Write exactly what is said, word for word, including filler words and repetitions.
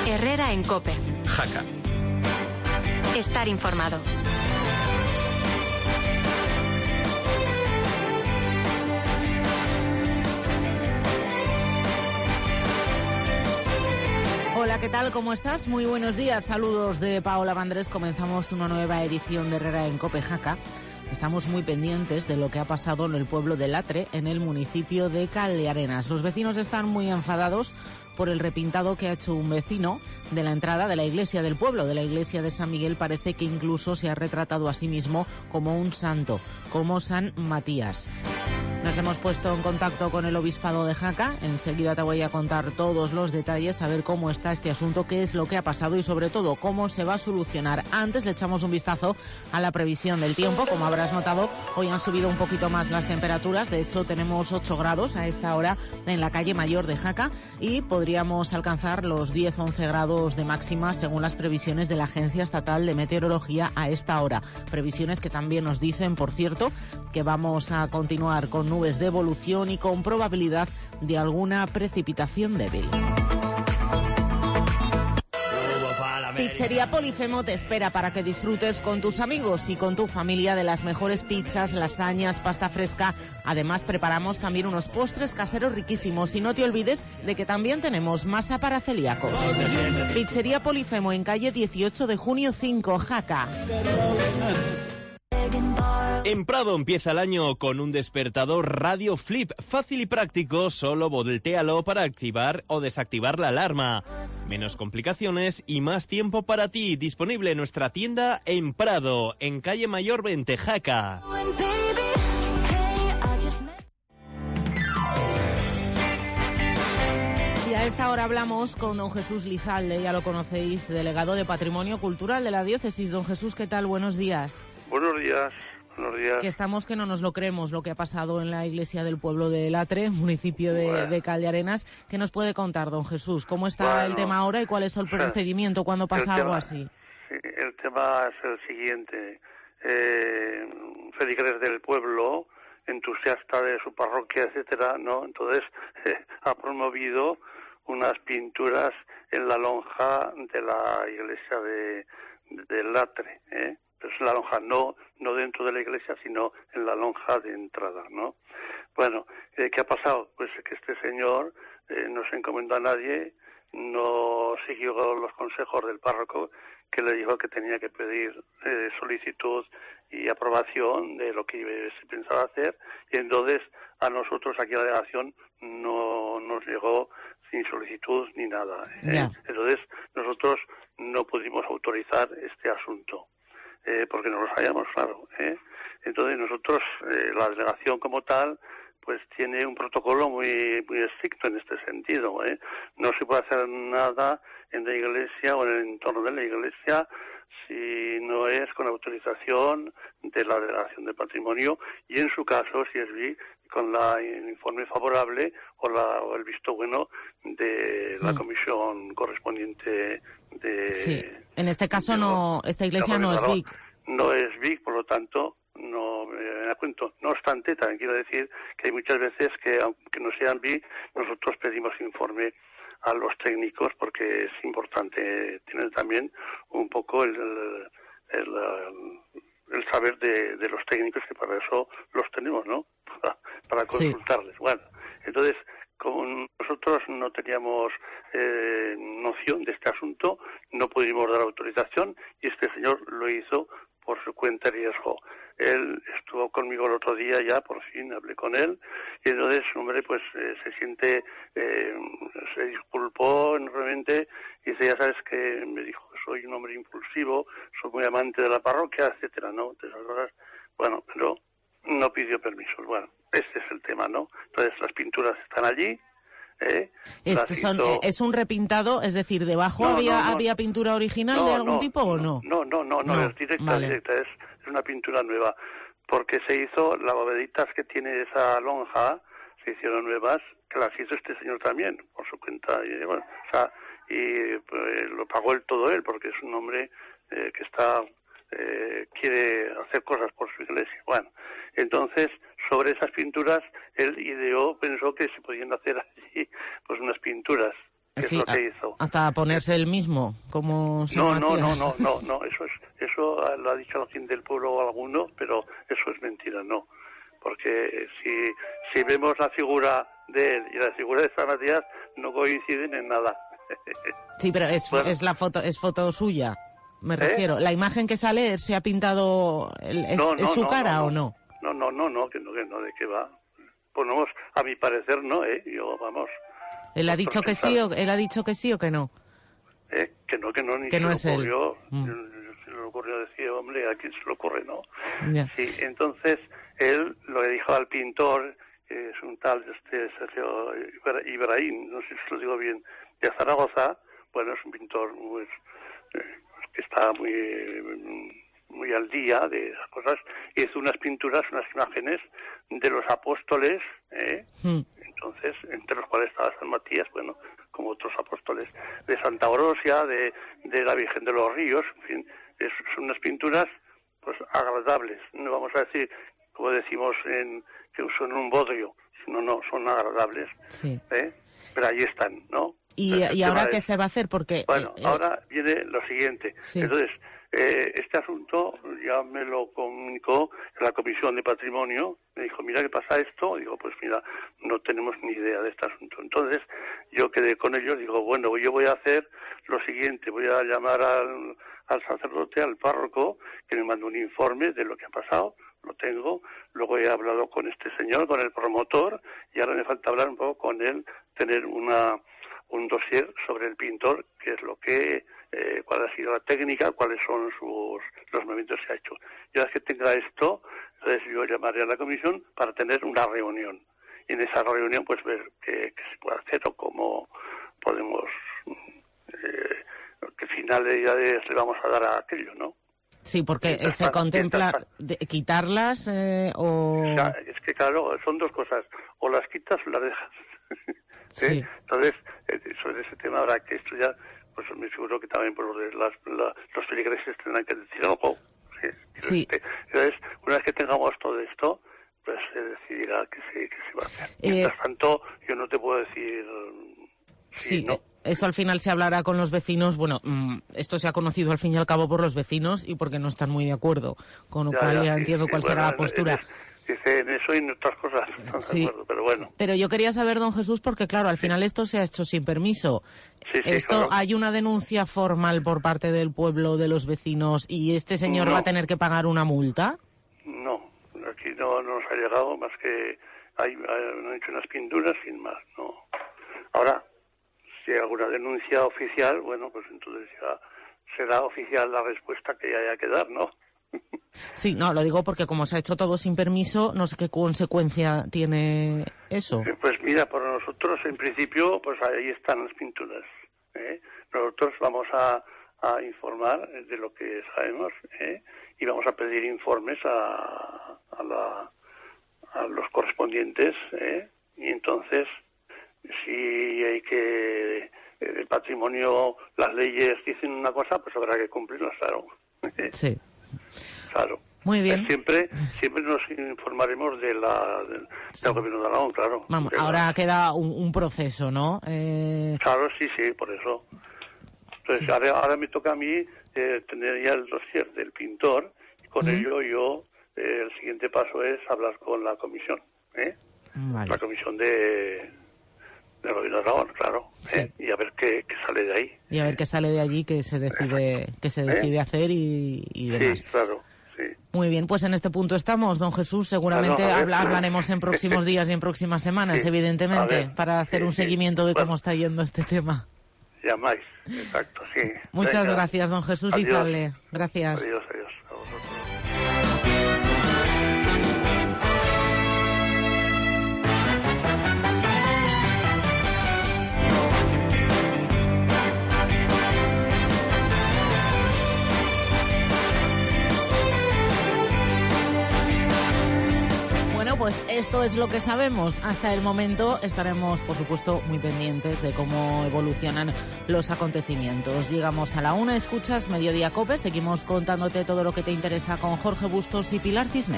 Herrera en COPE. Jaca. Estar informado. Hola, ¿qué tal? ¿Cómo estás? Muy buenos días. Saludos de Paola Vandrés. Comenzamos una nueva edición de Herrera en COPE Jaca. Estamos muy pendientes de lo que ha pasado en el pueblo de Latre, en el municipio de Caldearenas. Los vecinos están muy enfadados por el repintado que ha hecho un vecino de la entrada de la iglesia del pueblo, de la iglesia de San Miguel. Parece que incluso se ha retratado a sí mismo como un santo, como San Matías. Nos hemos puesto en contacto con el obispado de Jaca. Enseguida te voy a contar todos los detalles, a ver cómo está este asunto, qué es lo que ha pasado y sobre todo cómo se va a solucionar. Antes le echamos un vistazo a la previsión del tiempo. Como habrás notado, hoy han subido un poquito más las temperaturas. De hecho, tenemos ocho grados a esta hora en la calle Mayor de Jaca y podríamos alcanzar los diez once grados de máxima según las previsiones de la Agencia Estatal de Meteorología a esta hora. Previsiones que también nos dicen, por cierto, que vamos a continuar con nubes de evolución y con probabilidad de alguna precipitación débil. Pizzería Polifemo te espera para que disfrutes con tus amigos y con tu familia de las mejores pizzas, lasañas, pasta fresca. Además, preparamos también unos postres caseros riquísimos. Y no te olvides de que también tenemos masa para celíacos. Pizzería Polifemo en calle dieciocho de junio cinco, Jaca. En Prado empieza el año con un despertador Radio Flip, fácil y práctico, solo voltéalo para activar o desactivar la alarma. Menos complicaciones y más tiempo para ti, disponible en nuestra tienda en Prado, en calle Mayor veinte, Jaca. Y a esta hora hablamos con don Jesús Lizalde, ya lo conocéis, delegado de Patrimonio Cultural de la Diócesis. Don Jesús, ¿qué tal? Buenos días. Buenos días. Buenos días. Que estamos que no nos lo creemos lo que ha pasado en la iglesia del pueblo de Latre, municipio de, bueno. de Caldearenas. ¿Qué nos puede contar, don Jesús? ¿Cómo está bueno, el tema ahora y cuál es el procedimiento cuando pasa algo tema, así? Sí, el tema es el siguiente. Eh, feligres del pueblo, entusiasta de su parroquia, etcétera, ¿no? Entonces eh, ha promovido unas pinturas en la lonja de la iglesia de, de Latre, ¿eh? Pero es la lonja, no no dentro de la iglesia, sino en la lonja de entrada, ¿no? Bueno, eh, ¿qué ha pasado? Pues que este señor eh, no se encomendó a nadie, no siguió los consejos del párroco, que le dijo que tenía que pedir eh, solicitud y aprobación de lo que se pensaba hacer, y entonces a nosotros aquí a la delegación no nos llegó sin solicitud ni nada, ¿eh? Yeah. Entonces nosotros no pudimos autorizar este asunto. Eh, porque no lo sabíamos, claro, ¿eh? Entonces nosotros, eh, la delegación como tal, pues tiene un protocolo muy muy estricto en este sentido, ¿eh? No se puede hacer nada en la iglesia o en el entorno de la iglesia si no es con autorización de la delegación de patrimonio y en su caso, si es vi, con la, el informe favorable o, la, o el visto bueno de la comisión correspondiente de... Sí, en este caso de, no, esta iglesia no es V I C. No es V I C, por lo tanto, no me cuento. No obstante, también quiero decir que hay muchas veces que, aunque no sean V I C, nosotros pedimos informe a los técnicos porque es importante tener también un poco el, el, el, el saber de, de los técnicos, que para eso los tenemos, ¿no? Para, para consultarles. Sí. Bueno, entonces, como nosotros no teníamos eh, noción de este asunto, no pudimos dar autorización y este señor lo hizo por su cuenta y riesgo. Él estuvo conmigo el otro día ya, por fin hablé con él, y entonces, hombre, pues eh, se siente, eh, se disculpó enormemente y dice, ya sabes que me dijo que soy un hombre impulsivo, soy muy amante de la parroquia, etcétera, ¿no? De esas cosas. Bueno, pero no pidió permisos. Bueno, este es el tema, ¿no? Entonces las pinturas están allí. ¿Eh? Este son, hizo... ¿Es un repintado? Es decir, ¿debajo no, había, no, no. había pintura original no, de algún no, tipo o no? No, no, no, no, no es directa, vale. directa, es, es una pintura nueva. Porque se hizo, las boveditas que tiene esa lonja, se hicieron nuevas, que las hizo este señor también, por su cuenta. Y, bueno, o sea, y pues, lo pagó él todo él, porque es un hombre eh, que está... Eh, quiere hacer cosas por su iglesia. Bueno, entonces sobre esas pinturas él ideó, pensó que se podían hacer allí pues unas pinturas que sí, es lo que hizo. Hasta ponerse el mismo, como no, no, no, no, no, no, eso es, eso lo ha dicho alguien del pueblo o alguno, pero eso es mentira, no. Porque si, si vemos la figura de él y la figura de San Matías, no coinciden en nada. Sí, pero es, bueno. es la foto, es foto suya, me ¿Eh? refiero. La imagen que sale, ¿se ha pintado, el, es, no, no, es su no, cara no, o no? No, no, no, no, que no, que no, ¿de qué va? Pues no, a mi parecer no, ¿eh? Yo, vamos... ¿Él ha dicho que sí o él ha dicho que sí o que no? Eh, que no, que no, ni que se no le es ocurrió, él. Mm. se le ocurrió decir, hombre, ¿a quién se le ocurre, no? Ya. Sí, entonces, él lo que dijo al pintor, que es un tal este Sergio Ibrahim, no sé si lo digo bien, de Zaragoza, bueno, es un pintor muy, eh, que está muy, muy al día de esas cosas, hizo unas pinturas, unas imágenes de los apóstoles, ¿eh? Mm. Entonces, entre los cuales estaba San Matías, bueno, como otros apóstoles, de Santa Orosia, de, de la Virgen de los Ríos, en fin, es, son unas pinturas pues agradables, no vamos a decir, como decimos, en que son un bodrio, sino no, son agradables, sí. ¿eh? Pero ahí están, ¿no? ¿Y, y ahora qué se va a hacer? Porque bueno, eh, ahora viene lo siguiente. Sí. Entonces, eh, este asunto ya me lo comunicó la Comisión de Patrimonio. Me dijo, mira, ¿qué pasa esto? Digo, pues mira, no tenemos ni idea de este asunto. Entonces, yo quedé con ellos, digo, bueno, yo voy a hacer lo siguiente, voy a llamar al, al sacerdote, al párroco, que me mande un informe de lo que ha pasado, lo tengo. Luego he hablado con este señor, con el promotor, y ahora me falta hablar un poco con él, tener una... un dossier sobre el pintor, que es lo que, eh, cuál ha sido la técnica, cuáles son sus los movimientos que ha hecho. Y una vez que tenga esto, entonces yo llamaré a la comisión para tener una reunión. Y en esa reunión, pues ver qué, qué se puede hacer o cómo podemos, eh, qué finalidades le vamos a dar a aquello, ¿no? Sí, porque mientras, se contempla de, quitarlas eh, o... o sea, es que claro, son dos cosas, o las quitas o las dejas. Sí. ¿Eh? Entonces, eh, sobre ese tema habrá que estudiar, pues me figuro que también por las, la, los feligreses tendrán que decir algo. ¿Sí? Sí. Entonces, una vez que tengamos todo esto, pues se decidirá qué se, qué se va a hacer. Eh... Mientras tanto, yo no te puedo decir... Sí, sí ¿no? Eso al final se hablará con los vecinos. Bueno, esto se ha conocido al fin y al cabo por los vecinos y porque no están muy de acuerdo, con lo ya, cual ya, ya sí, entiendo sí, cuál bueno, será la postura. Es, Dice, en eso y en otras cosas, no sí, de acuerdo, pero bueno. Pero yo quería saber, don Jesús, porque claro, al final esto se ha hecho sin permiso. Sí, sí, esto claro. ¿Hay una denuncia formal por parte del pueblo, de los vecinos, y este señor no. va a tener que pagar una multa? No, aquí no, no nos ha llegado más que hay, han hecho unas pinturas sin más, no. Ahora, si hay alguna denuncia oficial, bueno, pues entonces ya será oficial la respuesta que haya que dar, ¿no? Sí, no, lo digo porque como se ha hecho todo sin permiso, no sé qué consecuencia tiene eso. Pues mira, por nosotros en principio, pues ahí están las pinturas. ¿eh? Nosotros vamos a, a informar de lo que sabemos ¿eh? y vamos a pedir informes a, a, la, a los correspondientes ¿eh? y entonces si hay que el patrimonio, las leyes dicen una cosa, pues habrá que cumplirlas, claro. Sí. Claro. Muy bien. Siempre siempre nos informaremos de la, del, sí. del gobierno de Aragón, claro. Vamos, ahora queda un, un proceso, ¿no? Eh... Claro, sí, sí, por eso. Entonces, sí. ahora, ahora me toca a mí eh, tener ya el dossier del pintor y con ¿Mm? ello yo, eh, el siguiente paso es hablar con la comisión, ¿eh? Vale. La comisión de... del gobierno de Aragón, claro, ¿eh? sí. y a ver qué, qué sale de ahí. Y a ver qué sale de allí, que se decide, que se decide ¿Eh? hacer y, y demás. Sí, claro, sí. Muy bien, pues en este punto estamos, don Jesús. Seguramente claro, habla, hablaremos en próximos días y en próximas semanas, sí. evidentemente, ver, para hacer sí, un seguimiento sí. de cómo bueno, está yendo este tema. Llamáis, exacto, sí. Muchas Venga. gracias, don Jesús Adiós. Lizalde. Gracias. Adiós, adiós. A vosotros. Pues esto es lo que sabemos. Hasta el momento estaremos, por supuesto, muy pendientes de cómo evolucionan los acontecimientos. Llegamos a la una, escuchas Mediodía COPE, seguimos contándote todo lo que te interesa con Jorge Bustos y Pilar Cisneros.